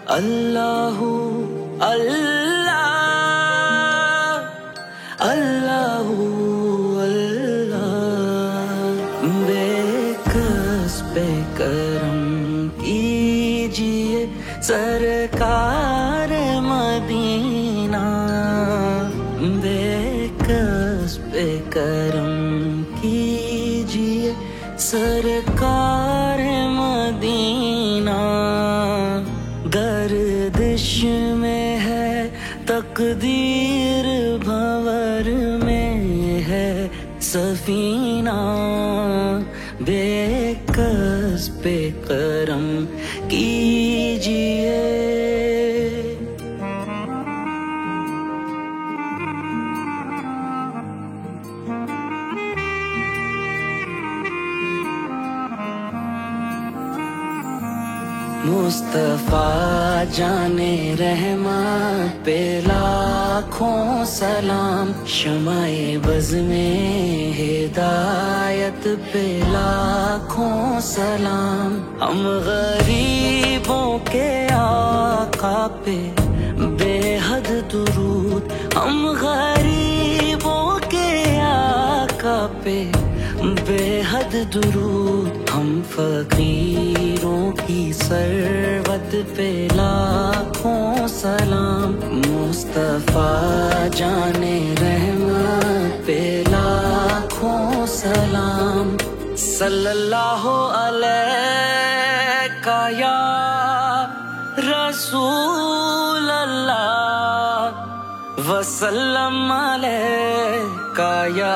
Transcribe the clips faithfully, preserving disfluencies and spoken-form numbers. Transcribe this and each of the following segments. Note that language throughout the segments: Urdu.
اللہ اللہ اللہ اللہ، بے کس پہ کرم کیجیے سرکار مدینہ، بے کس پہ کرم کیجیے سرکار مدینہ، گردش میں ہے تقدیر بھور میں ہے سفینہ، بے کس پہ کرم کیجیے۔ مصطفیٰ جانے رحمت پہ لاکھوں سلام، شمع بز میں ہدایت پہ لاکھوں سلام، ہم غریبوں کے آقا پہ بے حد درود، ہم غریبوں کے آقا پہ بے حد درود، ہم فقیروں کی ثروت پہ لاکھوں سلام، مصطفیٰ جانے رحمت پہ لاکھوں سلام، صلی اللہ علیہ یا رسول اللہ، وسلم علیہ یا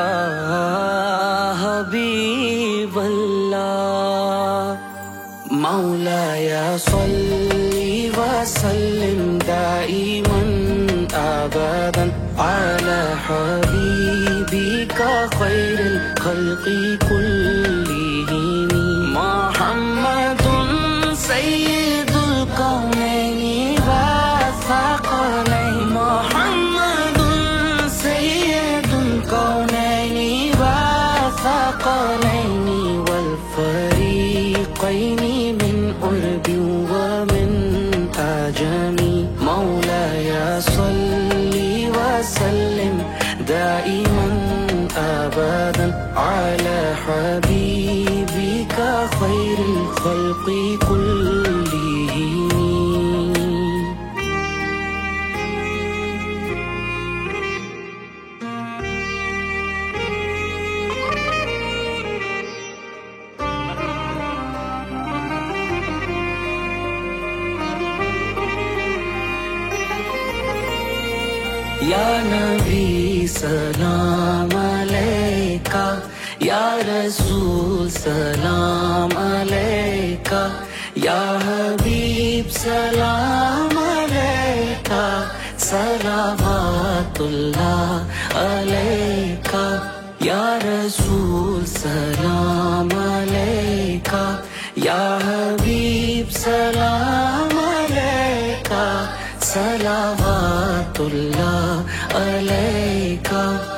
حبیب اللہ، مولاي صل وسلم دائما ابدا على حبيبك خير الخلق كلهم، محمد سيد الكونين والثقلين، محمد سيد الكونين والثقلين والفريقين من قرب ومن عجم، مولاي صل وسلم دائما ابدا على حبيبك خير الخلق كلهم۔ یا نبی سلام علیکہ، یا رسول سلام علیکہ، یا حبیب سلام علیکہ، صلوات اللہ علیکہ، یا رسول سلام علیکہ، یا حبیب سلام علیکہ، صلوات اللہ علیکہ۔